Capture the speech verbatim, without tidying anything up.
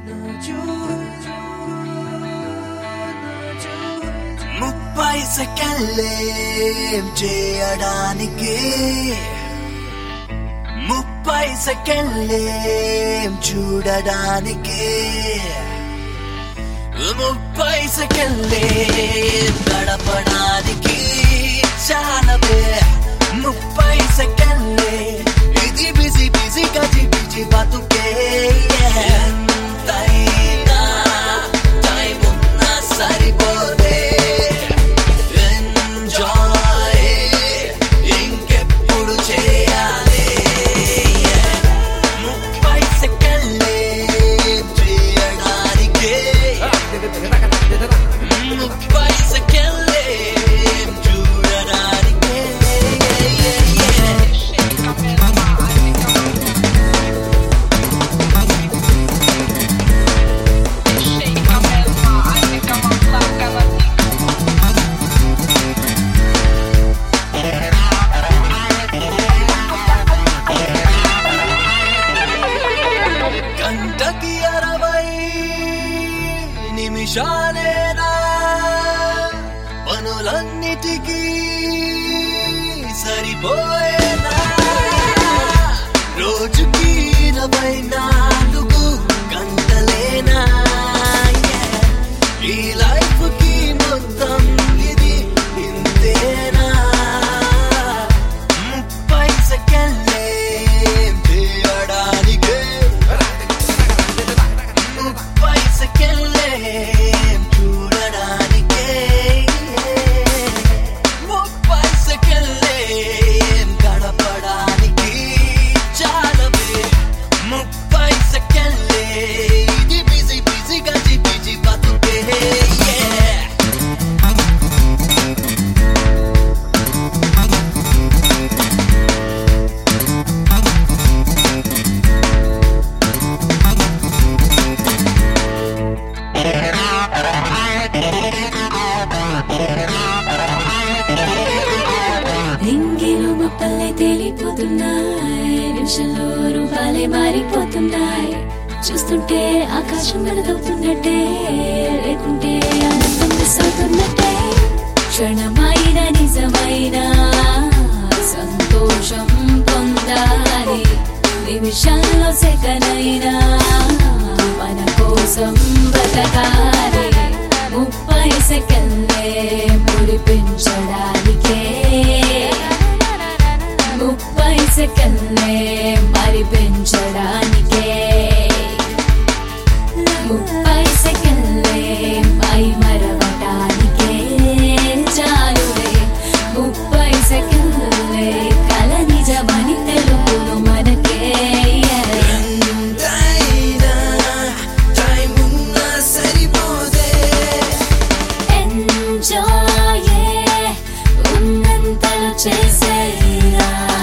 ముప్పై సెకండ్లేం చేయడానికి, ముప్పై సెకండ్లేం చూడడానికి, ముప్పై సెకండ్లేం గడపడానికి చాలవే. ముప్పై సెకండ్లే ఇది బిజీ బిజీ గజి బిజీ బతుకే. ఎంతైనా టైం ఉన్నా సరిపోదే, ఎంజాయ్ ఇంకెప్పుడు చేయాలి. ముప్పై సెకండ్లే చేయడానికి, ముప్పై సెకండ్లే చూడడానికి. గంటకి అరవై నిమిషాలేనా పనులన్నిటికీ సరిపోయేనా? రోజుకి ఇరవై నాలుగు గంటలేనా? ఈ లైఫ్ కి మొత్తం ఇది ఇంతేనా? ముప్పై సెకండ్లే చేయడానికి, ముప్పై సెకండ్లే చూడడానికి, ముప్పై సెకండ్లే గడపడానికి చాలవే. ముప్పై సెకండ్లే ఇది బిజీ బిజీ గజి బిజీ బతుకే. రింగిలో మొప్పల్లే తేలిపోతున్నాయి, నిమిషంలో రూపాలే మారిపోతున్నాయి. చూస్తుంటే ఆకాశం వెలుగవుతున్నట్టే, లేకుంటే ఆనందం మిస్ అవుతున్నట్టే. క్షణమైన నిజమైన సంతోషం పొందాలి, నిమిషంలో సెకనైనా మన కోసం బతకాలి. ముప్పై సెకండ్లే ముడిపించడానికే, ముప్పై సెకండ్లే మరి పెంచడానికే, ముప్పై సెకండ్లే పై మరవటానికే చాలులే. ముప్పై సెకండ్లే కల నిజమని తెలుపును మనకే. ఎంతైనా టైం ఉన్నా సరిపోదే, ఎంజాయ్ ఉన్నంతలో చేసేరా.